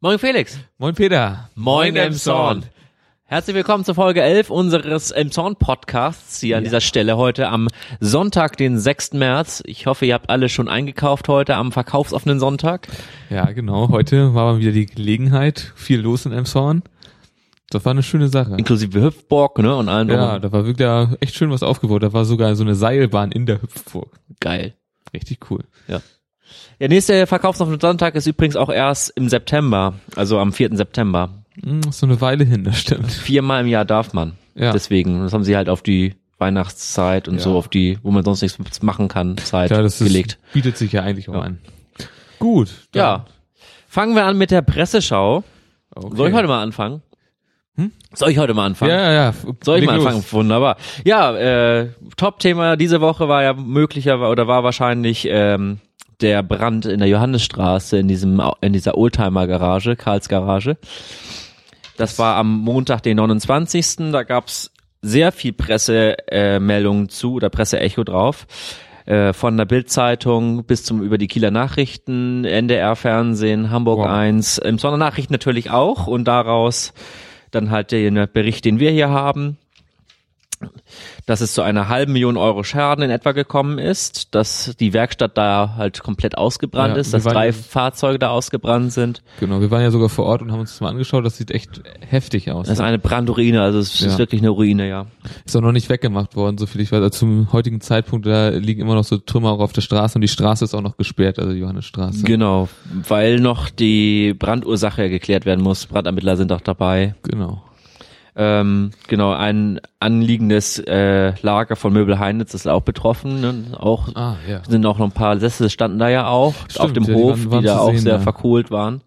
Moin Felix. Moin Peter. Moin Emshorn. Herzlich willkommen zur Folge 11 unseres Emshorn-Podcasts hier an dieser Stelle heute am Sonntag, den 6. März. Ich hoffe, ihr habt alle schon eingekauft heute am verkaufsoffenen Sonntag. Ja, genau. Heute war mal wieder die Gelegenheit. Viel los in Emshorn. Das war eine schöne Sache. Inklusive Hüpfburg, ne? Und allem. Ja, da war wirklich echt schön was aufgebaut. Da war sogar so eine Seilbahn in der Hüpfburg. Geil. Richtig cool. Ja. Der nächste verkaufsoffene Sonntag ist übrigens auch erst im September, also am 4. September. Ist so eine Weile hin, das stimmt. 4-mal im Jahr darf man. Ja. Deswegen, das haben sie halt auf die Weihnachtszeit und so auf die, wo man sonst nichts machen kann, Zeit gelegt. Bietet sich ja eigentlich auch an. Gut. Dann. Ja. Fangen wir an mit der Presseschau. Okay. Soll ich heute mal anfangen? Soll ich heute mal anfangen? Ja. Soll ich mal anfangen? Wunderbar. Ja, Top-Thema diese Woche war ja war wahrscheinlich der Brand in der Johannesstraße in dieser Oldtimer-Garage, Karls Garage. Das war am Montag, den 29. Da gab's sehr viel Pressemeldungen zu oder Presseecho drauf. Von der Bild-Zeitung bis über die Kieler Nachrichten, NDR-Fernsehen, Hamburg 1, im Sondernachrichten natürlich auch und daraus dann halt den Bericht, den wir hier haben, dass es zu einer 500.000 Euro Schaden in etwa gekommen ist, dass die Werkstatt da halt komplett ausgebrannt ist, dass 3 Fahrzeuge da ausgebrannt sind. Genau, wir waren ja sogar vor Ort und haben uns das mal angeschaut, das sieht echt heftig aus. Das ist eine Brandruine, also es ist wirklich eine Ruine, ja. Ist auch noch nicht weggemacht worden, so viel ich weiß. Also zum heutigen Zeitpunkt, da liegen immer noch so Trümmer auch auf der Straße und die Straße ist auch noch gesperrt, also die Johannesstraße. Genau, weil noch die Brandursache geklärt werden muss. Brandermittler sind auch dabei. Genau. Genau, ein anliegendes Lager von Möbel Heinitz ist auch betroffen. Ne? Sind auch noch ein paar Sessel standen da ja auch. Stimmt, auf dem Hof, die da auch sehr verkohlt waren.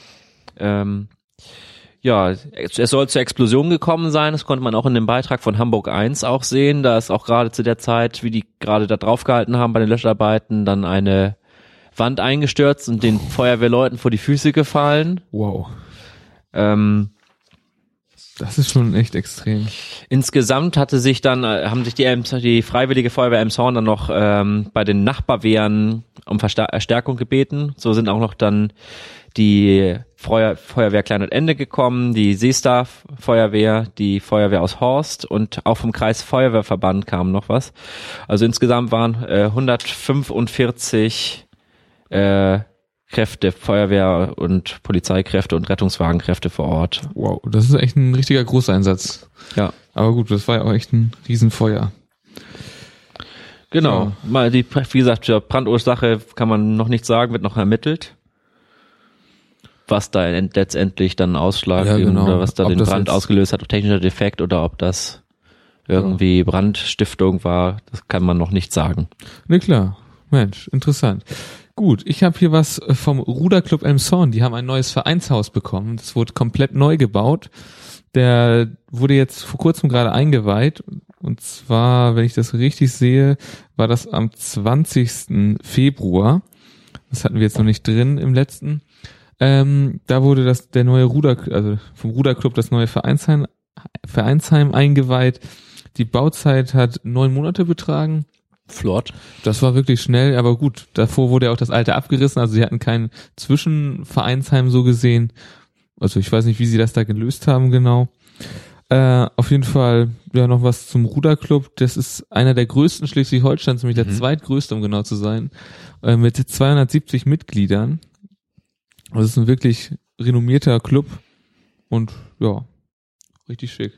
Es soll zur Explosion gekommen sein. Das konnte man auch in dem Beitrag von Hamburg 1 auch sehen. Da ist auch gerade zu der Zeit, wie die gerade da draufgehalten haben bei den Löscharbeiten, dann eine Wand eingestürzt und den Feuerwehrleuten vor die Füße gefallen. Wow. Das ist schon echt extrem. Insgesamt haben sich die Freiwillige Feuerwehr Emshorn dann noch bei den Nachbarwehren um Verstärkung gebeten. So sind auch noch dann die Feuerwehr Klein und Ende gekommen, die Seestar Feuerwehr, die Feuerwehr aus Horst und auch vom Kreis Feuerwehrverband kam noch was. Also insgesamt waren 145 Kräfte, Feuerwehr und Polizeikräfte und Rettungswagenkräfte vor Ort. Wow, das ist echt ein richtiger Großeinsatz. Ja. Aber gut, das war ja auch echt ein Riesenfeuer. Genau. Ja. Wie gesagt, zur Brandursache kann man noch nichts sagen, wird noch ermittelt. Was da letztendlich dann Ausschlag oder was da den Brand ausgelöst hat, ob technischer Defekt oder ob das irgendwie Brandstiftung war, das kann man noch nicht sagen. Ne, klar. Mensch, interessant. Gut, ich habe hier was vom Ruderclub Emshorn. Die haben ein neues Vereinshaus bekommen. Das wurde komplett neu gebaut. Der wurde jetzt vor kurzem gerade eingeweiht. Und zwar, wenn ich das richtig sehe, war das am 20. Februar. Das hatten wir jetzt noch nicht drin im letzten. Da wurde der neue vom Ruderclub das neue Vereinsheim eingeweiht. Die Bauzeit hat 9 Monate betragen. Flott. Das war wirklich schnell, aber gut. Davor wurde ja auch das alte abgerissen, also sie hatten kein Zwischenvereinsheim so gesehen. Also ich weiß nicht, wie sie das da gelöst haben genau. Auf jeden Fall noch was zum Ruderclub. Das ist einer der größten Schleswig-Holsteins, nämlich der zweitgrößte, um genau zu sein, mit 270 Mitgliedern. Also es ist ein wirklich renommierter Club und richtig schick.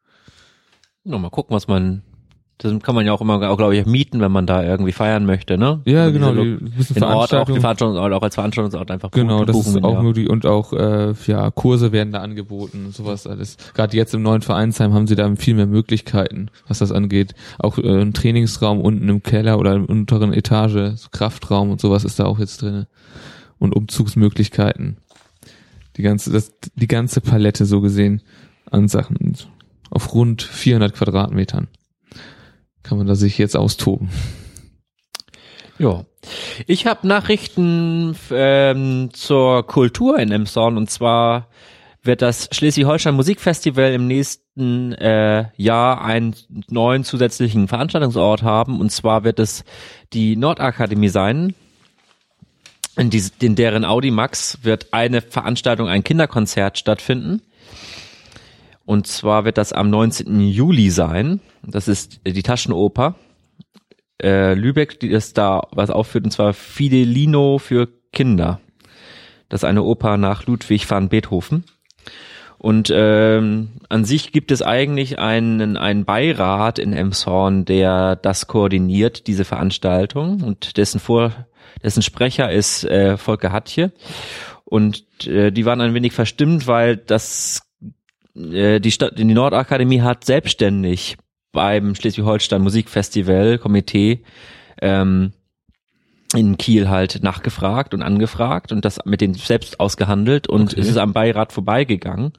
Mal gucken, das kann man ja auch immer, glaube ich, mieten, wenn man da irgendwie feiern möchte, ne? Ja, genau. Den Ort auch, die Veranstaltungsort auch als Veranstaltungsort einfach genau, das ist auch möglich und auch Kurse werden da angeboten und sowas alles. Gerade jetzt im neuen Vereinsheim haben sie da viel mehr Möglichkeiten, was das angeht. Auch ein Trainingsraum unten im Keller oder in der unteren Etage, so Kraftraum und sowas ist da auch jetzt drin. Und Umzugsmöglichkeiten. Die ganze Palette so gesehen an Sachen auf rund 400 Quadratmetern. Kann man da sich jetzt austoben. Ja. Ich habe Nachrichten zur Kultur in Emshorn und zwar wird das Schleswig-Holstein Musikfestival im nächsten Jahr einen neuen zusätzlichen Veranstaltungsort haben und zwar wird es die Nordakademie sein. in deren Audimax wird eine Veranstaltung, ein Kinderkonzert stattfinden. Und zwar wird das am 19. Juli sein. Das ist die Taschenoper Lübeck, die das da was aufführt, und zwar Fidelino für Kinder. Das ist eine Oper nach Ludwig van Beethoven. Und an sich gibt es eigentlich einen Beirat in Elmshorn, der das koordiniert, diese Veranstaltung, und dessen Sprecher ist Volker Hatje. Und die waren ein wenig verstimmt, weil die Nordakademie hat selbstständig beim Schleswig-Holstein Musikfestival Komitee in Kiel halt nachgefragt und angefragt und das mit denen selbst ausgehandelt, und es ist am Beirat vorbeigegangen.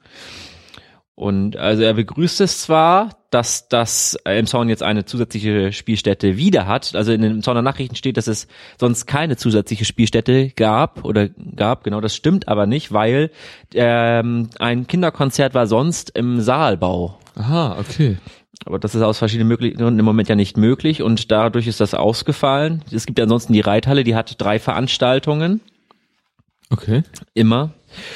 Und also er begrüßt es zwar, dass das Elmshorn jetzt eine zusätzliche Spielstätte wieder hat. Also in den Elmshorner Nachrichten steht, dass es sonst keine zusätzliche Spielstätte gab. Genau, das stimmt aber nicht, weil ein Kinderkonzert war sonst im Saalbau. Aha, okay. Aber das ist aus verschiedenen Gründen im Moment ja nicht möglich, und dadurch ist das ausgefallen. Es gibt ja ansonsten die Reithalle, die hat 3 Veranstaltungen. Okay. Immer.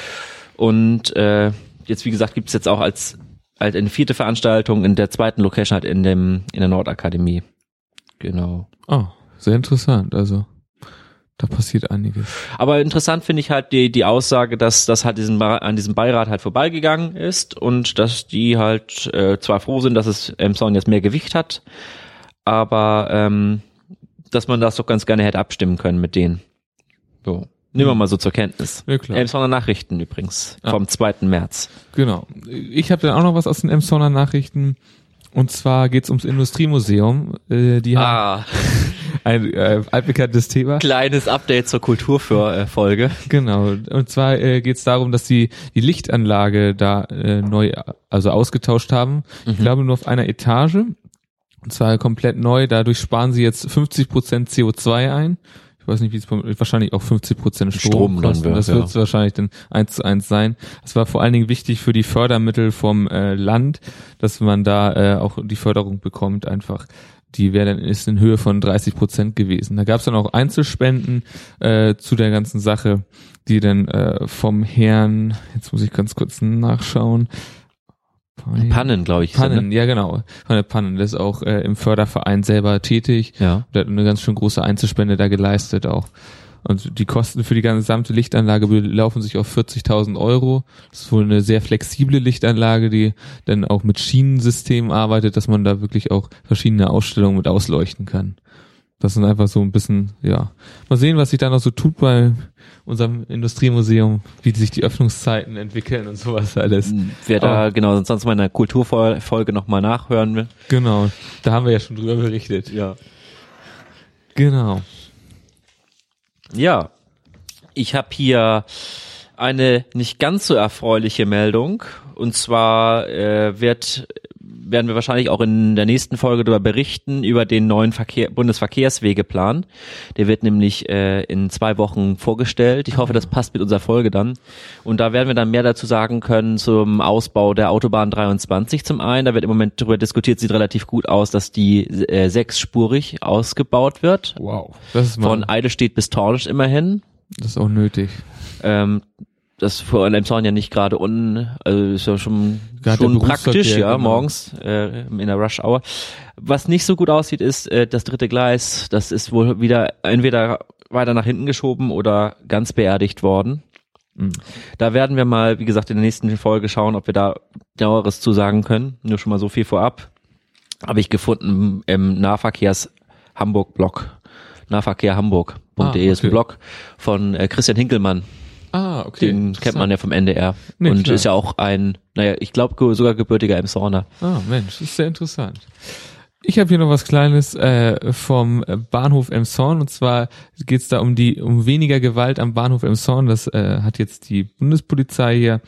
Und jetzt, wie gesagt, gibt es jetzt auch als eine 4. Veranstaltung in der 2. Location halt in der Nordakademie. Genau. Oh, sehr interessant. Also da passiert einiges. Aber interessant finde ich halt die Aussage, dass das halt an diesem Beirat halt vorbeigegangen ist, und dass die halt zwar froh sind, dass es Elmshorn jetzt mehr Gewicht hat, aber dass man das doch ganz gerne hätte abstimmen können mit denen. So. Nehmen wir mal so zur Kenntnis. Ja, klar. Elmshorner Nachrichten übrigens, vom 2. März. Genau. Ich habe dann auch noch was aus den Elmshorner Nachrichten. Und zwar geht's ums Industriemuseum. Die haben ein altbekanntes Thema. Kleines Update zur Kulturfolge. Genau. Und zwar geht's darum, dass die Lichtanlage da neu, also ausgetauscht haben. Ich glaube nur auf einer Etage. Und zwar komplett neu. Dadurch sparen sie jetzt 50% CO2 ein. Ich weiß nicht, wie es wahrscheinlich auch 50% Strom kosten. Das wird wahrscheinlich dann 1:1 sein. Das war vor allen Dingen wichtig für die Fördermittel vom Land, dass man da auch die Förderung bekommt einfach. Die wäre dann ist in Höhe von 30% gewesen. Da gab es dann auch Einzelspenden zu der ganzen Sache, die dann vom Herrn, jetzt muss ich ganz kurz nachschauen, Pannen, glaube ich. Pannen, ja genau. Von der Pannen, der ist auch im Förderverein selber tätig. Ja. Der hat eine ganz schön große Einzelspende da geleistet auch. Und die Kosten für die gesamte Lichtanlage belaufen sich auf 40.000 €. Das ist wohl eine sehr flexible Lichtanlage, die dann auch mit Schienensystemen arbeitet, dass man da wirklich auch verschiedene Ausstellungen mit ausleuchten kann. Das sind einfach so ein bisschen, ja. Mal sehen, was sich da noch so tut bei unserem Industriemuseum, wie sich die Öffnungszeiten entwickeln und sowas alles. Wer da genau sonst mal in der Kulturfolge nochmal nachhören will. Genau, da haben wir ja schon drüber berichtet. Ja. Genau. Ja, ich habe hier eine nicht ganz so erfreuliche Meldung, und zwar werden wir wahrscheinlich auch in der nächsten Folge darüber berichten, über den neuen Bundesverkehrswegeplan. Der wird nämlich in 2 Wochen vorgestellt. Ich hoffe, das passt mit unserer Folge dann. Und da werden wir dann mehr dazu sagen können zum Ausbau der Autobahn 23 zum einen. Da wird im Moment darüber diskutiert, sieht relativ gut aus, dass die 6-spurig ausgebaut wird. Wow. Das ist von Eidelstedt bis Tornisch immerhin. Das ist auch nötig. Das für Elmshorn ja nicht gerade ist ja schon praktisch, ja, genau. Morgens in der Rush Hour. Was nicht so gut aussieht, ist das 3. Gleis. Das ist wohl wieder entweder weiter nach hinten geschoben oder ganz beerdigt worden. Mhm. Da werden wir mal, wie gesagt, in der nächsten Folge schauen, ob wir da genaueres zu sagen können. Nur schon mal so viel vorab. Habe ich gefunden im Nahverkehrs Hamburg-Blog. Nahverkehrhamburg.de ist ein Blog von Christian Hinkelmann. Ah, okay. Den kennt man ja vom NDR. Nee, und klar. Ist ja auch ich glaube sogar gebürtiger Elmshorner. Ah, Mensch, das ist sehr interessant. Ich habe hier noch was Kleines vom Bahnhof Elmshorn, und zwar geht es da um weniger Gewalt am Bahnhof Elmshorn. Das hat jetzt die Bundespolizei hier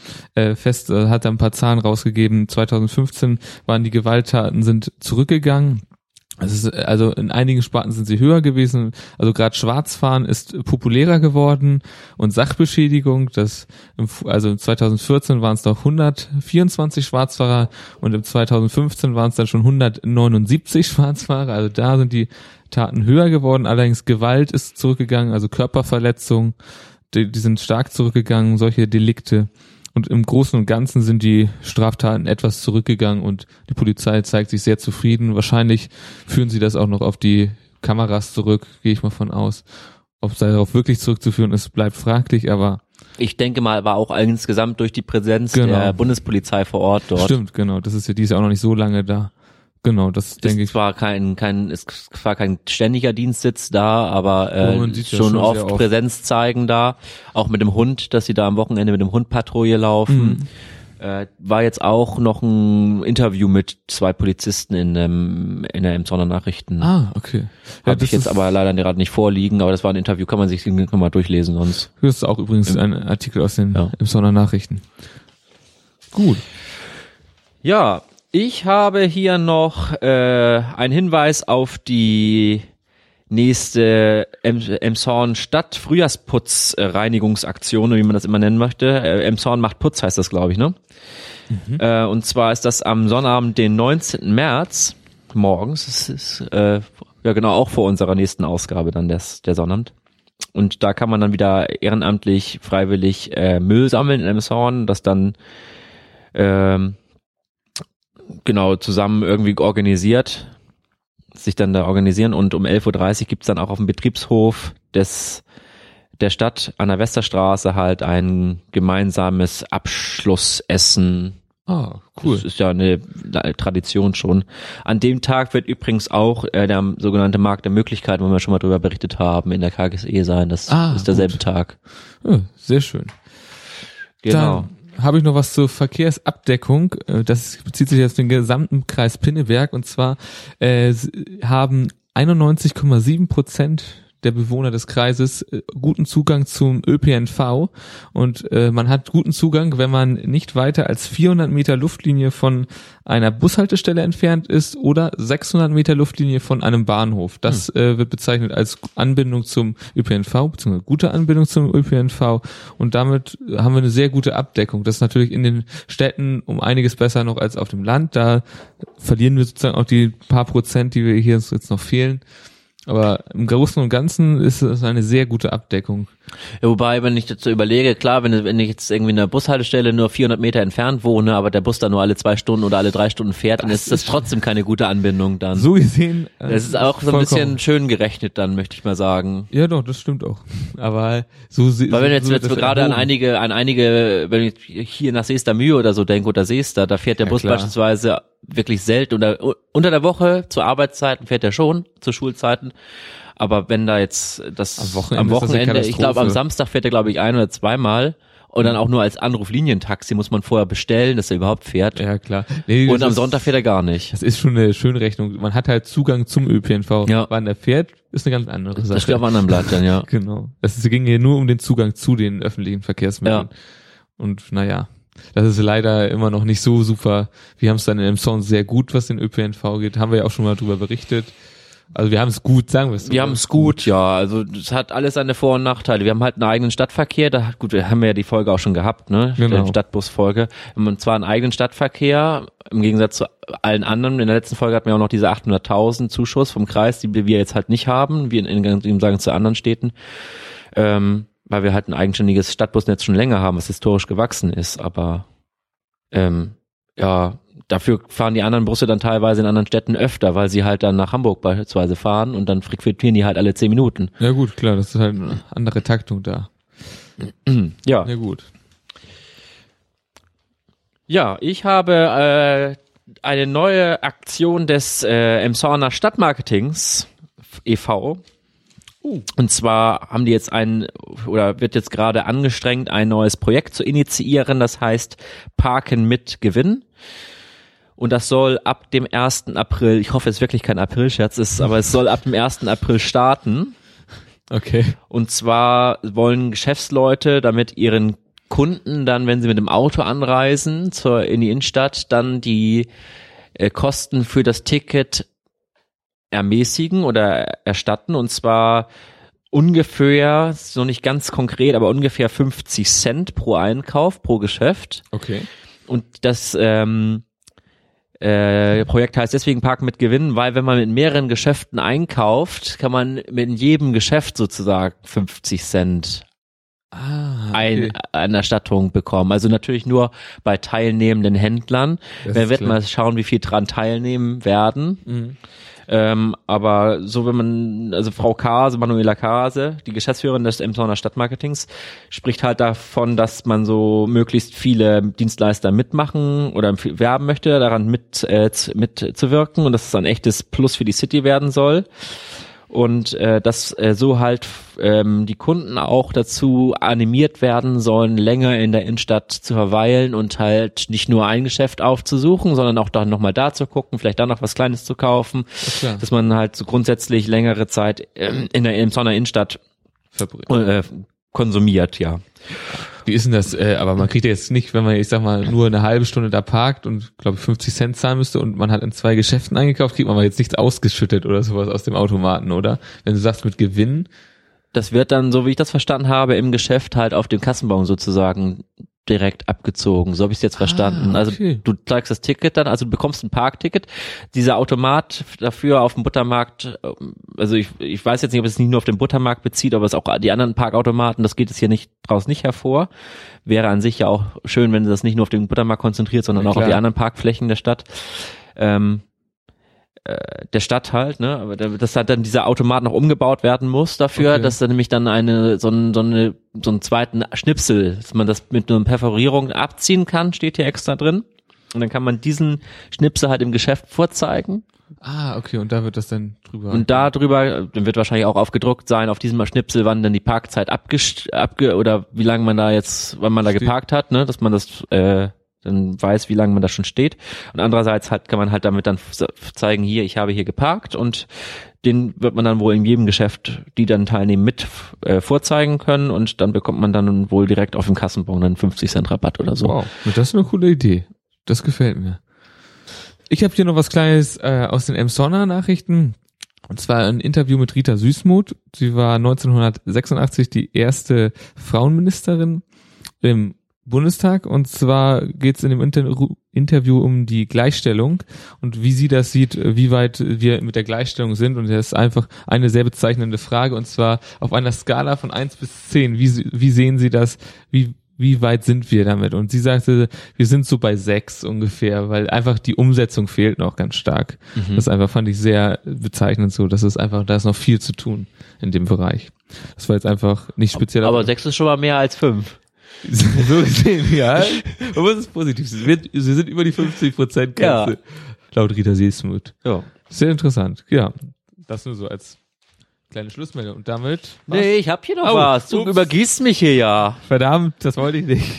hat da ein paar Zahlen rausgegeben. 2015 waren die Gewalttaten sind zurückgegangen. Also in einigen Sparten sind sie höher gewesen. Also gerade Schwarzfahren ist populärer geworden und Sachbeschädigung, also 2014 waren es noch 124 Schwarzfahrer und im 2015 waren es dann schon 179 Schwarzfahrer. Also da sind die Taten höher geworden. Allerdings Gewalt ist zurückgegangen, also Körperverletzung, die sind stark zurückgegangen, solche Delikte. Und im Großen und Ganzen sind die Straftaten etwas zurückgegangen und die Polizei zeigt sich sehr zufrieden. Wahrscheinlich führen sie das auch noch auf die Kameras zurück, gehe ich mal von aus. Ob es darauf wirklich zurückzuführen ist, bleibt fraglich, aber ich denke mal, war auch insgesamt durch die Präsenz der Bundespolizei vor Ort dort. Stimmt, genau. Die ist ja auch noch nicht so lange da. Genau, das denke ich. Ist zwar kein ständiger Dienstsitz da, aber schon oft Präsenz zeigen da. Auch mit dem Hund, dass sie da am Wochenende mit dem Hund Patrouille laufen. War jetzt auch noch ein Interview mit 2 Polizisten in der Emsonner Nachrichten. Ah, okay. Ja, habe ich jetzt aber leider gerade nicht vorliegen, aber das war ein Interview, kann man sich mal durchlesen sonst. Das ist auch übrigens ein Artikel aus den Emsonner Nachrichten. Gut. Ja, ich habe hier noch einen Hinweis auf die nächste Emshorn Stadt Frühjahrsputz-Reinigungsaktion, wie man das immer nennen möchte. Emshorn macht Putz, heißt das, glaube ich, ne? Und zwar ist das am Sonnabend, den 19. März, morgens. Das ist genau auch vor unserer nächsten Ausgabe dann der Sonnabend. Und da kann man dann wieder ehrenamtlich, freiwillig Müll sammeln in Emshorn, das dann zusammen irgendwie organisiert, sich dann da organisieren, und um 11.30 Uhr gibt's dann auch auf dem Betriebshof der Stadt an der Westerstraße halt ein gemeinsames Abschlussessen. Ah, cool. Das ist ja eine Tradition schon. An dem Tag wird übrigens auch der sogenannte Markt der Möglichkeiten, wo wir schon mal drüber berichtet haben, in der KGSE sein. Das ist derselbe Tag. Ja, sehr schön. Genau. Dann habe ich noch was zur Verkehrsabdeckung. Das bezieht sich auf den gesamten Kreis Pinneberg, und zwar haben 91,7% der Bewohner des Kreises guten Zugang zum ÖPNV, und man hat guten Zugang, wenn man nicht weiter als 400 Meter Luftlinie von einer Bushaltestelle entfernt ist oder 600 Meter Luftlinie von einem Bahnhof. Das wird bezeichnet als Anbindung zum ÖPNV, beziehungsweise gute Anbindung zum ÖPNV, und damit haben wir eine sehr gute Abdeckung. Das ist natürlich in den Städten um einiges besser noch als auf dem Land. Da verlieren wir sozusagen auch die paar Prozent, die wir hier jetzt noch fehlen. Aber im Großen und Ganzen ist es eine sehr gute Abdeckung. Ja, wobei, wenn ich dazu überlege, klar, wenn ich jetzt irgendwie in einer Bushaltestelle nur 400 Meter entfernt wohne, aber der Bus da nur alle 2 Stunden oder alle 3 Stunden fährt, dann ist das trotzdem keine gute Anbindung dann. So gesehen. Das ist auch so ein bisschen schön gerechnet dann, möchte ich mal sagen. Ja, doch, das stimmt auch. Aber weil wenn jetzt gerade an einige, wenn ich hier nach Seester-Mühe oder so denke, oder Seester, da fährt der Bus beispielsweise wirklich selten, oder unter der Woche zu Arbeitszeiten fährt er schon, zu Schulzeiten. Aber wenn da jetzt am Wochenende ich glaube am Samstag fährt er, glaube ich, 1 oder 2 Mal, und dann auch nur als Anruflinientaxi, muss man vorher bestellen, dass er überhaupt fährt. Ja, klar. Und am Sonntag fährt er gar nicht. Das ist schon eine schöne Rechnung. Man hat halt Zugang zum ÖPNV. Ja. Wann er fährt, ist eine ganz andere Sache. Das steht auf einem anderen Blatt dann, ja. Genau. Es ging hier nur um den Zugang zu den öffentlichen Verkehrsmitteln. Ja. Und naja, das ist leider immer noch nicht so super. Wir haben es dann in Emshorn sehr gut, was den ÖPNV geht. Haben wir ja auch schon mal drüber berichtet. Also wir haben es gut, sagen wir es so. Wir haben es gut, ja. Also es hat alles seine Vor- und Nachteile. Wir haben halt einen eigenen Stadtverkehr. Wir haben ja die Folge auch schon gehabt, ne? Genau. Die Stadtbusfolge. Wir haben zwar einen eigenen Stadtverkehr, im Gegensatz zu allen anderen. In der letzten Folge hatten wir auch noch diese 800.000 Zuschuss vom Kreis, die wir jetzt halt nicht haben, wie im Sagen zu anderen Städten. Weil wir halt ein eigenständiges Stadtbusnetz schon länger haben, was historisch gewachsen ist. Aber dafür fahren die anderen Busse dann teilweise in anderen Städten öfter, weil sie halt dann nach Hamburg beispielsweise fahren, und dann frequentieren die halt alle 10 Minuten. Ja gut, klar, das ist halt eine andere Taktung da. Ja. Ja gut. Ja, ich habe eine neue Aktion des Emshorner Stadtmarketings e.V. Und zwar haben die jetzt wird jetzt gerade angestrengt, ein neues Projekt zu initiieren, das heißt Parken mit Gewinn. Und das soll ab dem 1. April, ich hoffe, es ist wirklich kein Aprilscherz, aber es soll ab dem 1. April starten. Okay. Und zwar wollen Geschäftsleute damit ihren Kunden dann, wenn sie mit dem Auto anreisen in die Innenstadt, dann die Kosten für das Ticket ermäßigen oder erstatten, und zwar ungefähr, so nicht ganz konkret, aber ungefähr 50 Cent pro Einkauf, pro Geschäft. Okay. Und das Projekt heißt deswegen Parken mit Gewinn, weil wenn man mit mehreren Geschäften einkauft, kann man mit jedem Geschäft sozusagen 50 Cent okay. eine Erstattung bekommen. Also natürlich nur bei teilnehmenden Händlern. Wir werden mal schauen, wie viel dran teilnehmen werden. Mhm. Aber so wenn man, also Frau Kase, Manuela Kase, die Geschäftsführerin des Emsonner Stadtmarketings, spricht halt davon, dass man so möglichst viele Dienstleister mitmachen oder werben möchte, daran mitzuwirken und dass es ein echtes Plus für die City werden soll. Und dass so halt die Kunden auch dazu animiert werden sollen, länger in der Innenstadt zu verweilen und halt nicht nur ein Geschäft aufzusuchen, sondern auch dann nochmal da zu gucken, vielleicht da noch was Kleines zu kaufen, dass man halt so grundsätzlich längere Zeit in der Emsonner Innenstadt konsumiert, ja. Wie ist denn das? Aber man kriegt ja jetzt nicht, wenn man, ich sag mal, nur eine halbe Stunde da parkt und, glaube ich, 50 Cent zahlen müsste und man hat in 2 Geschäften eingekauft, kriegt man aber jetzt nichts ausgeschüttet oder sowas aus dem Automaten, oder? Wenn du sagst mit Gewinn. Das wird dann, so wie ich das verstanden habe, im Geschäft halt auf dem Kassenbon sozusagen direkt abgezogen. So habe ich es jetzt verstanden. Okay. Also du zeigst das Ticket dann, also du bekommst ein Parkticket. Dieser Automat dafür auf dem Buttermarkt, also ich weiß jetzt nicht, ob es nicht nur auf den Buttermarkt bezieht, aber es auch die anderen Parkautomaten, das geht es hier draußen nicht hervor. Wäre an sich ja auch schön, wenn das nicht nur auf den Buttermarkt konzentriert, sondern auch auf die anderen Parkflächen der Stadt. Der Stadt halt, ne, aber dass halt dann dieser Automat noch umgebaut werden muss dafür, dass dann nämlich dann so einen zweiten Schnipsel, dass man das mit einer Perforierung abziehen kann, steht hier extra drin. Und dann kann man diesen Schnipsel halt im Geschäft vorzeigen. Okay, und da wird das dann drüber. Und da drüber, dann wird wahrscheinlich auch aufgedruckt sein, auf diesem Schnipsel, wann dann die Parkzeit oder wie lange man da jetzt, wann man da geparkt hat, ne, dass man das, dann weiß, wie lange man da schon steht. Und andererseits halt kann man halt damit dann zeigen, hier, ich habe hier geparkt, und den wird man dann wohl in jedem Geschäft, die dann teilnehmen, mit vorzeigen können, und dann bekommt man dann wohl direkt auf dem Kassenbon dann 50 Cent Rabatt oder so. Wow, das ist eine coole Idee. Das gefällt mir. Ich habe hier noch was Kleines aus den Emsonner Nachrichten. Und zwar ein Interview mit Rita Süssmuth. Sie war 1986 die erste Frauenministerin im Bundestag, und zwar geht es in dem Interview um die Gleichstellung und wie sie das sieht, wie weit wir mit der Gleichstellung sind, und das ist einfach eine sehr bezeichnende Frage, und zwar auf einer Skala von 1 bis 10, wie sehen Sie das, wie weit sind wir damit? Und sie sagte, wir sind so bei 6 ungefähr, weil einfach die Umsetzung fehlt noch ganz stark. Das einfach fand ich sehr bezeichnend so, dass es einfach, da ist noch viel zu tun in dem Bereich. Das war jetzt einfach nicht speziell. Aber 6 ist schon mal mehr als 5. So gesehen, ja. Aber es ist positiv. Sie sind über die 50%-Grenze. Laut Rita Süssmuth. Ja. Sehr interessant. Ja. Das nur so als kleine Schlussmeldung. Und damit. Nee, ich hab hier noch was. Du übergießt mich hier ja. Verdammt, das wollte ich nicht.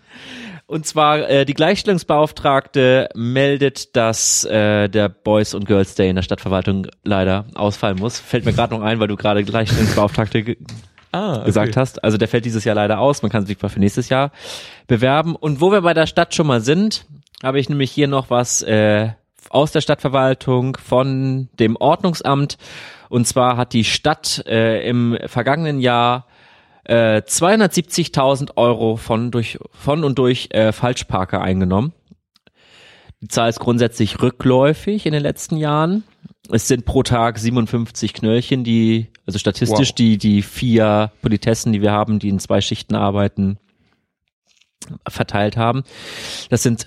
Und zwar, die Gleichstellungsbeauftragte meldet, dass der Boys und Girls Day in der Stadtverwaltung leider ausfallen muss. Fällt mir gerade noch ein, weil du gerade Gleichstellungsbeauftragte gesagt hast. Also der fällt dieses Jahr leider aus. Man kann sich für nächstes Jahr bewerben. Und wo wir bei der Stadt schon mal sind, habe ich nämlich hier noch was aus der Stadtverwaltung von dem Ordnungsamt. Und zwar hat die Stadt im vergangenen Jahr 270.000 Euro von und durch Falschparker eingenommen. Die Zahl ist grundsätzlich rückläufig in den letzten Jahren. Es sind pro Tag 57 Knöllchen, also statistisch die 4 Politessen, die wir haben, die in 2 Schichten arbeiten, verteilt haben. Das sind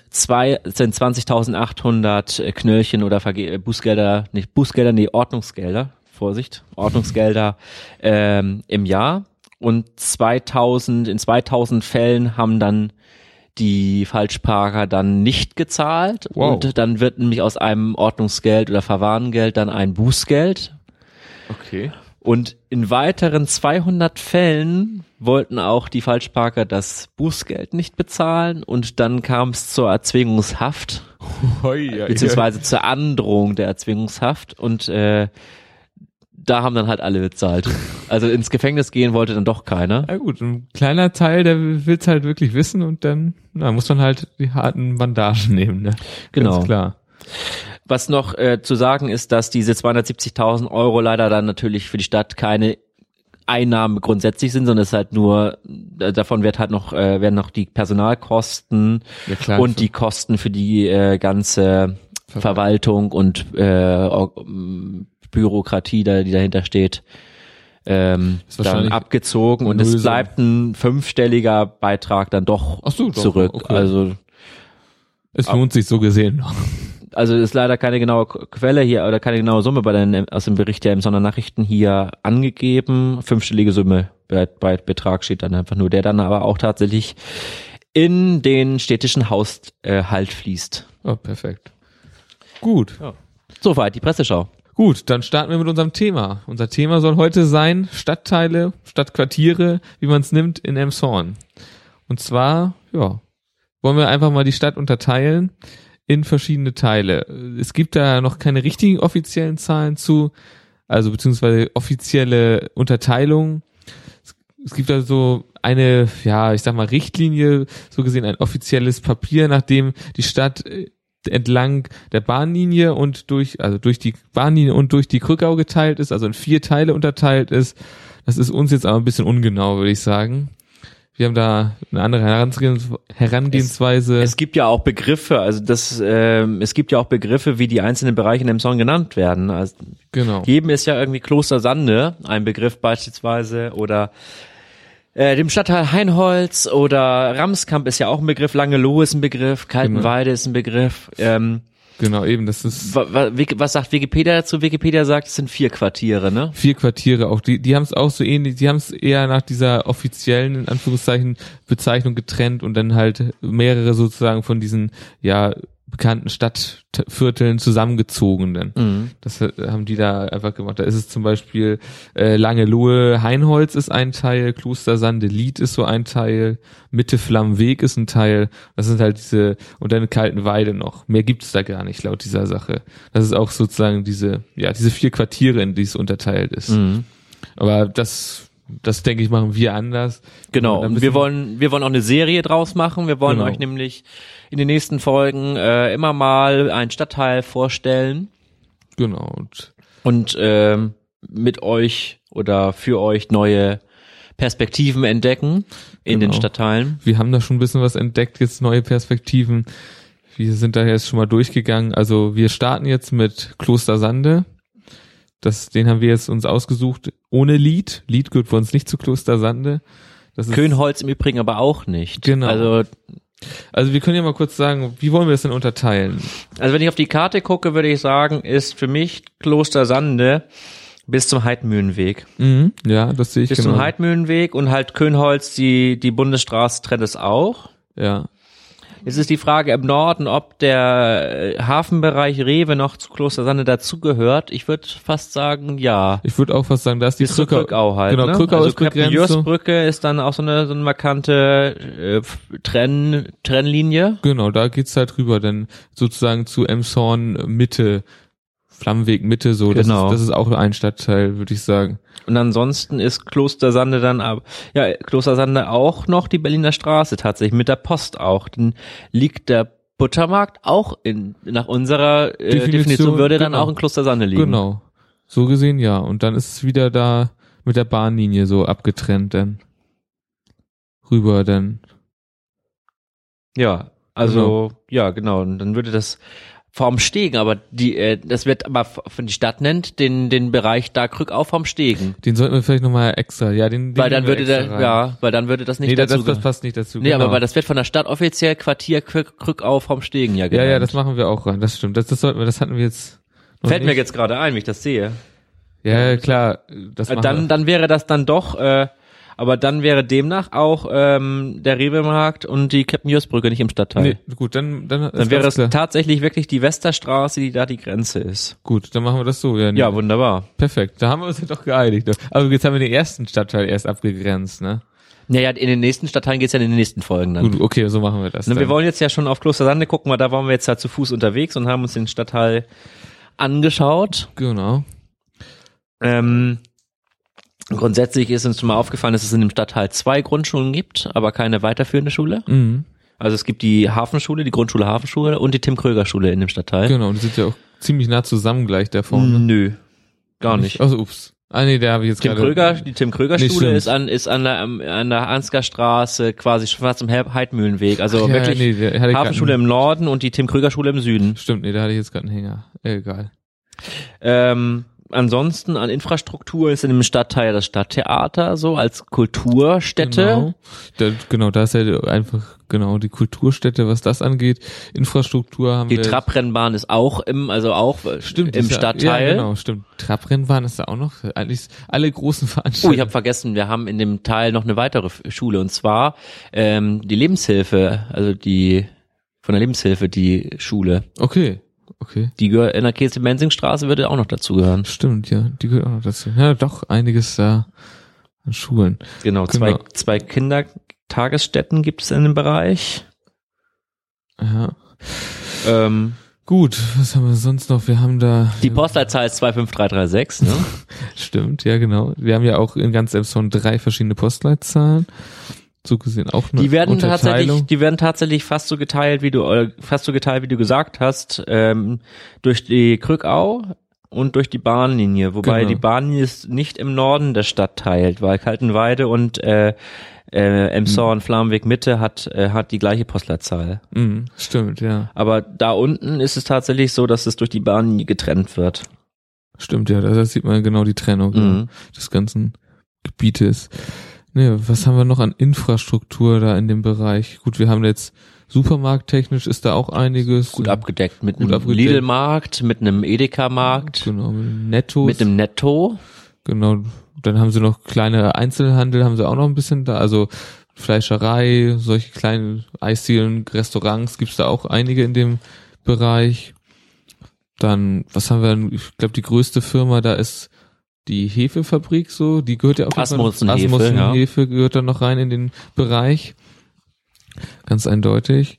20.800 Knöllchen oder Ordnungsgelder. Vorsicht, Ordnungsgelder im Jahr. Und in 2000 Fällen haben dann die Falschparker dann nicht gezahlt. Und dann wird nämlich aus einem Ordnungsgeld oder Verwarngeld dann ein Bußgeld. Okay. Und in weiteren 200 Fällen wollten auch die Falschparker das Bußgeld nicht bezahlen, und dann kam es zur Erzwingungshaft, beziehungsweise zur Androhung der Erzwingungshaft, und da haben dann halt alle bezahlt. Also ins Gefängnis gehen wollte dann doch keiner. Ja gut, ein kleiner Teil, der will's halt wirklich wissen, und dann muss man halt die harten Bandagen nehmen, ne? Genau. Ganz klar. Was noch zu sagen ist, dass diese 270.000 Euro leider dann natürlich für die Stadt keine Einnahmen grundsätzlich sind, sondern es ist halt nur, davon werden noch die Personalkosten und die Kosten für die ganze Verwaltung und Bürokratie, die dahinter steht, dann abgezogen und es bleibt ein 5-stelliger Beitrag dann doch zurück. Okay. Also es lohnt sich so gesehen noch. Also ist leider keine genaue Quelle hier oder keine genaue Summe aus dem Bericht der Emsonner Nachrichten hier angegeben. 5-stellige Summe bei Betrag steht dann einfach nur, der dann aber auch tatsächlich in den städtischen Haushalt fließt. Oh, perfekt. Gut. Ja. Soweit die Presseschau. Gut, dann starten wir mit unserem Thema. Unser Thema soll heute sein Stadtteile, Stadtquartiere, wie man es nimmt, in Elmshorn. Und zwar, wollen wir einfach mal die Stadt unterteilen in verschiedene Teile. Es gibt da noch keine richtigen offiziellen Zahlen zu, also beziehungsweise offizielle Unterteilung. Es gibt da so eine, Richtlinie, so gesehen ein offizielles Papier, nachdem die Stadt entlang der Bahnlinie und durch die Bahnlinie und durch die Krückau geteilt ist, also in 4 Teile unterteilt ist. Das ist uns jetzt aber ein bisschen ungenau, würde ich sagen. Wir haben da eine andere Herangehensweise. Es gibt ja auch Begriffe, es gibt ja auch Begriffe, wie die einzelnen Bereiche in dem Song genannt werden. Also genau. Jedem ist ja irgendwie Kloster Sande ein Begriff beispielsweise oder dem Stadtteil Heinholz oder Ramskamp ist ja auch ein Begriff, Langeloh ist ein Begriff, Kaltenweide ist ein Begriff. Genau, eben, das ist... Was sagt Wikipedia dazu? Wikipedia sagt, es sind 4 Quartiere, ne? 4 Quartiere, auch die haben es auch so ähnlich, die haben es eher nach dieser offiziellen, in Anführungszeichen, Bezeichnung getrennt und dann halt mehrere sozusagen von diesen, bekannten Stadtvierteln zusammengezogen dann. Mhm. Das haben die da einfach gemacht. Da ist es zum Beispiel Langelohe, Heinholz ist ein Teil, Kloster Sande, Lied ist so ein Teil, Mitte Flammweg ist ein Teil. Das sind halt diese, und dann Kaltenweide noch. Mehr gibt es da gar nicht laut dieser Sache. Das ist auch sozusagen diese 4 Quartiere, in die es unterteilt ist. Mhm. Aber das denke ich, machen wir anders. Genau. Und wir wollen auch eine Serie draus machen. Wir wollen euch nämlich in den nächsten Folgen immer mal einen Stadtteil vorstellen. Genau. Und mit euch oder für euch neue Perspektiven entdecken in den Stadtteilen. Wir haben da schon ein bisschen was entdeckt, jetzt neue Perspektiven. Wir sind da jetzt schon mal durchgegangen. Also wir starten jetzt mit Kloster Sande. Den haben wir jetzt uns ausgesucht ohne Lied. Lied gehört für uns nicht zu Kloster Sande. Das ist Könholz im Übrigen aber auch nicht. Genau. Also wir können ja mal kurz sagen, wie wollen wir das denn unterteilen? Also wenn ich auf die Karte gucke, würde ich sagen, ist für mich Kloster Sande bis zum Heidmühlenweg. Mhm, ja, das sehe ich bis zum Heidmühlenweg und halt Könholz, die Bundesstraße trennt es auch. Ja. Es ist die Frage im Norden, ob der Hafenbereich Rewe noch zu Kloster Sande dazugehört. Ich würde fast sagen, ja. Ich würde auch fast sagen, da ist die Krückau halt. Genau, ne? Krückau also ist begrenzt. Jürsbrücke ist dann auch so eine markante Trennlinie. Genau, da geht's halt rüber, dann sozusagen zu Elmshorn Mitte, Flammweg Mitte, so. Genau. Das ist auch ein Stadtteil, würde ich sagen. Und ansonsten ist Kloster Sande Kloster Sande auch noch die Berliner Straße tatsächlich, mit der Post auch. Dann liegt der Buttermarkt auch nach unserer Definition würde dann auch in Kloster Sande liegen. Genau. So gesehen, ja. Und dann ist es wieder da mit der Bahnlinie so abgetrennt dann. Rüber dann. Ja, also, genau. Und dann würde das vorm Stegen, aber das wird aber von die Stadt nennt den Bereich da Krückau vom Stegen. Den sollten wir vielleicht nochmal extra, weil dann würde das nicht dazu. Das passt nicht dazu. Nee, genau. Aber das wird von der Stadt offiziell Quartier Krückau vom Stegen ja genannt. Ja, das machen wir auch rein, das stimmt. Das hatten wir jetzt noch Fällt nicht. Mir jetzt gerade ein, wie ich das sehe. Ja, klar. Dann wäre das dann doch, aber dann wäre demnach auch der Rewe-Markt und die Captain-Jürs-Brücke nicht im Stadtteil. Nee, gut, dann wäre es tatsächlich wirklich die Westerstraße, die da die Grenze ist. Gut, dann machen wir das so. Ja, wunderbar. Perfekt, da haben wir uns ja doch geeinigt. Aber jetzt haben wir den ersten Stadtteil erst abgegrenzt, ne? Ja, in den nächsten Stadtteilen geht's ja in den nächsten Folgen dann. Gut, okay, so machen wir das. Wir wollen jetzt ja schon auf Kloster Sande gucken, weil da waren wir jetzt halt zu Fuß unterwegs und haben uns den Stadtteil angeschaut. Genau. Grundsätzlich ist uns schon mal aufgefallen, dass es in dem Stadtteil 2 Grundschulen gibt, aber keine weiterführende Schule. Mhm. Also es gibt die Hafenschule, die Grundschule Hafenschule und die Tim-Kröger-Schule in dem Stadtteil. Genau, die sind ja auch ziemlich nah zusammen gleich da vorne. Nö, gar nicht. Also ups. Nee, der habe ich jetzt gerade. Die Tim-Kröger-Schule ist an der Ansgar-Straße, quasi fast am Heidmühlenweg. Also wirklich Hafenschule im Norden und die Tim-Kröger-Schule im Süden. Stimmt, nee, da hatte ich jetzt gerade einen Hänger. Egal. Ansonsten an Infrastruktur ist in dem Stadtteil das Stadttheater so als Kulturstätte. Da ist ja einfach die Kulturstätte, was das angeht. Infrastruktur haben wir. Die Trabrennbahn ist auch im Stadtteil. Ja, genau, stimmt. Trabrennbahn ist da auch noch. Eigentlich alle großen Veranstaltungen. Ich habe vergessen, wir haben in dem Teil noch eine weitere Schule und zwar die Lebenshilfe, also von der Lebenshilfe die Schule. Okay. Die gehört in der Käse-Mensing-Straße, würde auch noch dazu gehören. Stimmt, ja, die gehört auch noch dazu. Ja, doch einiges da an Schulen. Genau. Zwei Kindertagesstätten gibt es in dem Bereich. Ja. Gut, was haben wir sonst noch? Wir haben da... Die Postleitzahl ist 25336, ne? Stimmt, ja genau. Wir haben ja auch in ganz Elmshorn 3 verschiedene Postleitzahlen. So gesehen auch eine die werden tatsächlich fast so geteilt, wie du gesagt hast, durch die Krückau und durch die Bahnlinie, wobei die Bahnlinie ist nicht im Norden der Stadt teilt, weil Kaltenweide und Elmshorn, Flamweg Mitte hat die gleiche Postleitzahl. Stimmt, ja. Aber da unten ist es tatsächlich so, dass es durch die Bahnlinie getrennt wird. Stimmt, ja, da sieht man genau die Trennung des ganzen Gebietes. Nee, was haben wir noch an Infrastruktur da in dem Bereich? Gut, wir haben jetzt supermarkttechnisch ist da auch einiges. Gut abgedeckt mit einem Lidl-Markt, mit einem Edeka-Markt. Genau, mit einem Netto. Genau, dann haben sie noch kleine Einzelhandel, haben sie auch noch ein bisschen da, also Fleischerei, solche kleinen Eisdielen, Restaurants gibt's da auch einige in dem Bereich. Dann, was haben wir, ich glaube die größte Firma da ist die Hefefabrik so, die gehört ja auch Asmussen Hefe gehört da noch rein in den Bereich. Ganz eindeutig.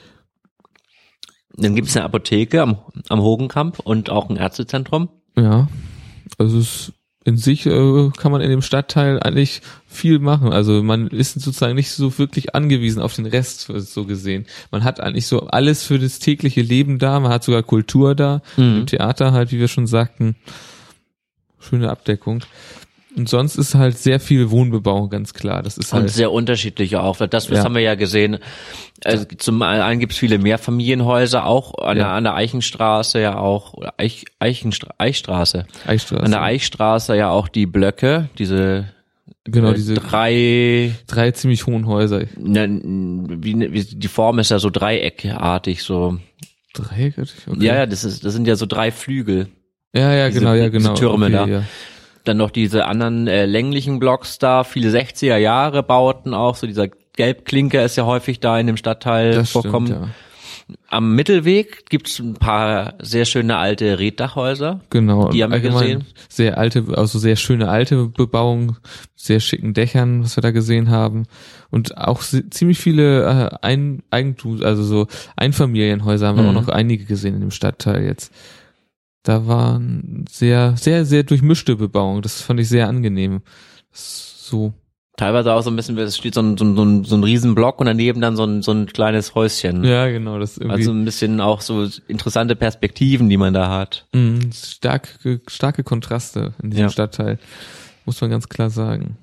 Dann gibt es eine Apotheke am Hogenkamp und auch ein Ärztezentrum. Ja, also in sich kann man in dem Stadtteil eigentlich viel machen. Also man ist sozusagen nicht so wirklich angewiesen auf den Rest, so gesehen. Man hat eigentlich so alles für das tägliche Leben da, man hat sogar Kultur da, im Theater halt, wie wir schon sagten. Schöne Abdeckung. Und sonst ist halt sehr viel Wohnbebauung, ganz klar. Das ist halt und sehr unterschiedlich auch. Das haben wir ja gesehen. Also zum einen gibt es viele Mehrfamilienhäuser, auch an der Eichenstraße ja auch, Eichstraße. An der Eichstraße ja auch die Blöcke, diese drei ziemlich hohen Häuser. Die Form ist ja so dreieckartig, so. Dreieckig? Okay. Ja, das sind ja so drei Flügel. Ja, genau. Diese Türme da. Ja. Dann noch diese anderen länglichen Blocks da, viele 60er Jahre Bauten auch, so dieser Gelbklinker ist ja häufig da in dem Stadtteil vorkommen. Stimmt, ja. Am Mittelweg gibt's ein paar sehr schöne alte Reetdachhäuser. Genau. Die haben wir gesehen. Sehr alte, also sehr schöne alte Bebauung, sehr schicken Dächern, was wir da gesehen haben. Und auch ziemlich viele Eigentums, also so Einfamilienhäuser haben wir auch noch einige gesehen in dem Stadtteil jetzt. Da waren sehr, sehr, sehr durchmischte Bebauung. Das fand ich sehr angenehm. So. Teilweise auch so ein bisschen, es steht so ein Riesenblock und daneben dann so ein kleines Häuschen. Ja, genau. Das irgendwie also ein bisschen auch so interessante Perspektiven, die man da hat. Starke Kontraste in diesem Stadtteil. Muss man ganz klar sagen.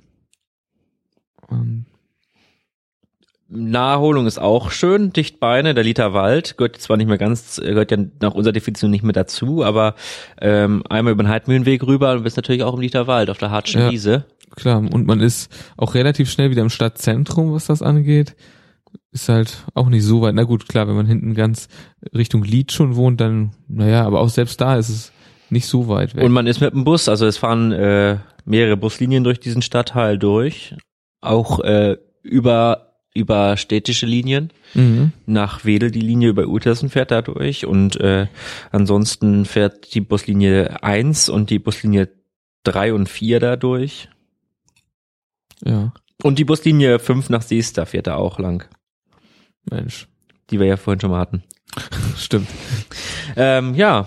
Naherholung ist auch schön, Dichtbeine, der Literwald, gehört zwar nicht mehr gehört ja nach unserer Definition nicht mehr dazu, aber einmal über den Heidmühlenweg rüber und bist natürlich auch im Literwald auf der Hartschen Wiese. Klar, und man ist auch relativ schnell wieder im Stadtzentrum, was das angeht. Ist halt auch nicht so weit. Na gut, klar, wenn man hinten ganz Richtung Lied schon wohnt, dann, aber auch selbst da ist es nicht so weit weg. Und man ist mit dem Bus, also es fahren mehrere Buslinien durch diesen Stadtteil durch, auch über städtische Linien. Nach Wedel die Linie über Uetersen fährt da durch und ansonsten fährt die Buslinie 1 und die Buslinie 3 und 4 da durch. Ja. Und die Buslinie 5 nach Seester fährt da auch lang. Mensch. Die wir ja vorhin schon mal hatten. Stimmt. Ja.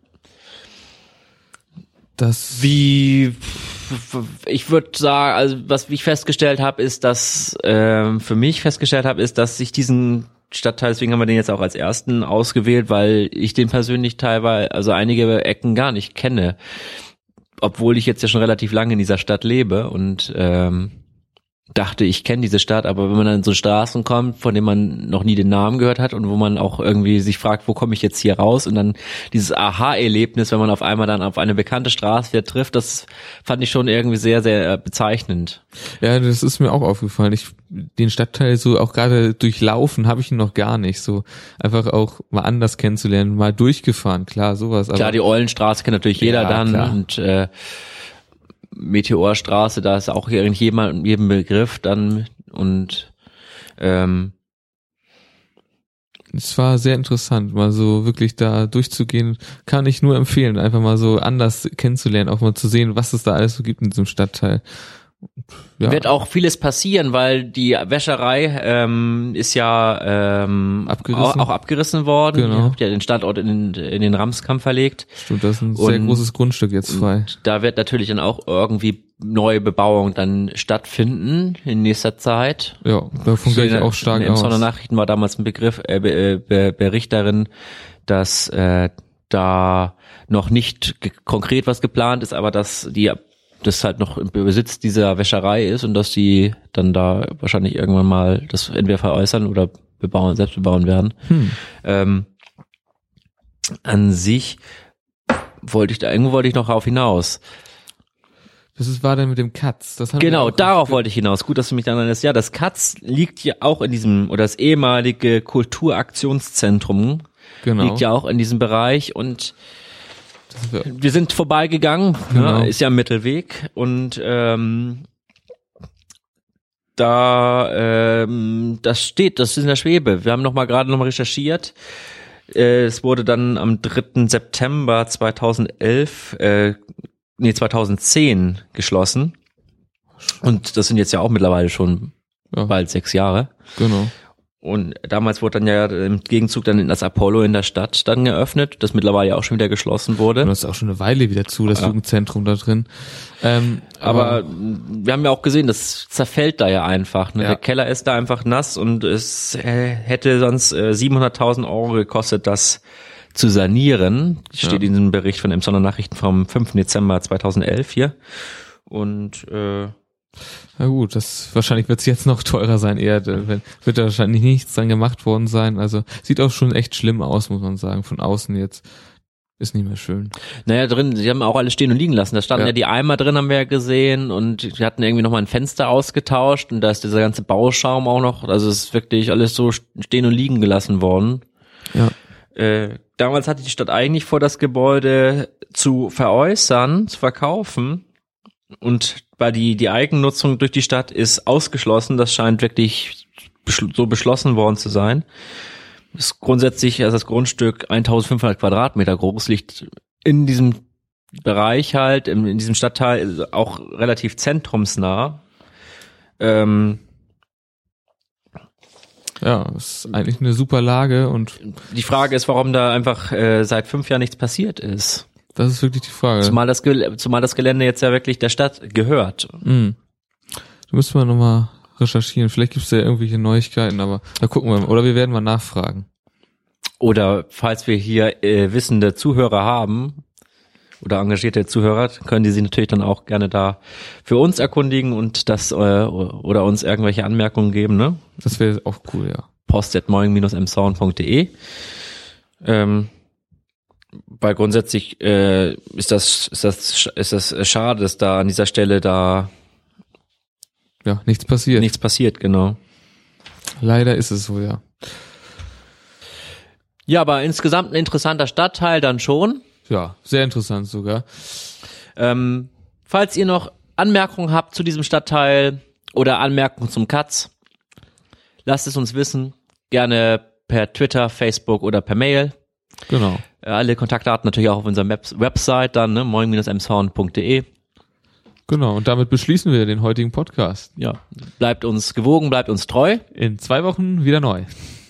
Ich würde sagen, also was ich festgestellt habe, ist, dass sich diesen Stadtteil, deswegen haben wir den jetzt auch als ersten ausgewählt, weil ich den persönlich teilweise, also einige Ecken gar nicht kenne, obwohl ich jetzt ja schon relativ lange in dieser Stadt lebe und dachte, ich kenne diese Stadt, aber wenn man dann in so Straßen kommt, von denen man noch nie den Namen gehört hat und wo man auch irgendwie sich fragt, wo komme ich jetzt hier raus, und dann dieses Aha-Erlebnis, wenn man auf einmal dann auf eine bekannte Straße wieder trifft, das fand ich schon irgendwie sehr, sehr bezeichnend. Ja, das ist mir auch aufgefallen. Den Stadtteil so auch gerade durchlaufen habe ich ihn noch gar nicht, so einfach auch mal anders kennenzulernen, mal durchgefahren, klar, sowas. Klar, aber die Eulenstraße kennt natürlich jeder dann, klar. und Meteorstraße, da ist auch irgendwie jedem Begriff dann, und es war sehr interessant, mal so wirklich da durchzugehen, kann ich nur empfehlen, einfach mal so anders kennenzulernen, auch mal zu sehen, was es da alles so gibt in diesem Stadtteil. Ja. Wird auch vieles passieren, weil die Wäscherei ist ja Abgerissen. auch abgerissen worden. Genau. Ihr habt ja den Standort in den Ramskamp verlegt. Stimmt, das ist ein sehr großes Grundstück jetzt frei. Da wird natürlich dann auch irgendwie neue Bebauung dann stattfinden in nächster Zeit. Ja, davon gehe ich auch stark aus. In den Nachrichten war damals ein Bericht darin, dass da noch nicht konkret was geplant ist, aber dass das halt noch im Besitz dieser Wäscherei ist und dass die dann da wahrscheinlich irgendwann mal das entweder veräußern oder selbst bebauen werden. An sich wollte ich noch darauf hinaus. Was war denn mit dem Katz? Genau, darauf wollte ich hinaus. Gut, dass du mich dann erinnerst. Ja, das Katz liegt ja auch in diesem, oder das ehemalige Kulturaktionszentrum liegt ja auch in diesem Bereich, und wir sind vorbeigegangen, genau. Ne, ist ja ein Mittelweg, und das ist in der Schwebe. Wir haben gerade noch mal recherchiert. Es wurde dann am 3. September 2010 geschlossen. Und das sind jetzt ja auch mittlerweile schon bald 6 Jahre. Genau. Und damals wurde dann ja im Gegenzug dann das Apollo in der Stadt dann geöffnet, das mittlerweile ja auch schon wieder geschlossen wurde. Und das ist auch schon eine Weile wieder zu, das Jugendzentrum da drin. Aber wir haben ja auch gesehen, das zerfällt da ja einfach. Ne? Ja. Der Keller ist da einfach nass, und es hätte sonst 700.000 Euro gekostet, das zu sanieren. Das steht in diesem Bericht von Emsonner Nachrichten vom 5. Dezember 2011 hier. Und na gut, wahrscheinlich wird es jetzt noch teurer sein, wird da wahrscheinlich nichts dran gemacht worden sein. Also sieht auch schon echt schlimm aus, muss man sagen. Von außen jetzt ist nicht mehr schön. Naja, drin, sie haben auch alles stehen und liegen lassen. Da standen ja die Eimer drin, haben wir ja gesehen, und die hatten irgendwie nochmal ein Fenster ausgetauscht, und da ist dieser ganze Bauschaum auch noch, also es ist wirklich alles so stehen und liegen gelassen worden. Ja. Damals hatte die Stadt eigentlich vor, das Gebäude zu veräußern, zu verkaufen, und weil die Eigennutzung durch die Stadt ist ausgeschlossen, das scheint wirklich so beschlossen worden zu sein. Ist grundsätzlich, also das Grundstück 1500 Quadratmeter groß, liegt in diesem Bereich halt, in diesem Stadtteil auch relativ zentrumsnah. Ja, ist eigentlich eine super Lage, und die Frage ist, warum da einfach seit 5 Jahren nichts passiert ist. Das ist wirklich die Frage. Zumal das Gelände jetzt ja wirklich der Stadt gehört. Da müssen wir nochmal recherchieren. Vielleicht gibt es ja irgendwelche Neuigkeiten, aber da gucken wir mal. Oder wir werden mal nachfragen. Oder falls wir hier wissende Zuhörer haben oder engagierte Zuhörer, können die sich natürlich dann auch gerne da für uns erkundigen und das oder uns irgendwelche Anmerkungen geben, ne? Das wäre auch cool, ja. post@morgen-msound.de. Weil grundsätzlich ist das schade, dass da an dieser Stelle nichts passiert. Nichts passiert, genau. Leider ist es so, ja. Ja, aber insgesamt ein interessanter Stadtteil dann schon. Ja, sehr interessant sogar. Falls ihr noch Anmerkungen habt zu diesem Stadtteil oder Anmerkungen zum Katz, lasst es uns wissen. Gerne per Twitter, Facebook oder per Mail. Genau. Alle Kontaktdaten natürlich auch auf unserer Website dann, ne, morgen-msound.de. Genau, und damit beschließen wir den heutigen Podcast. Ja, bleibt uns gewogen, bleibt uns treu. In 2 Wochen wieder neu.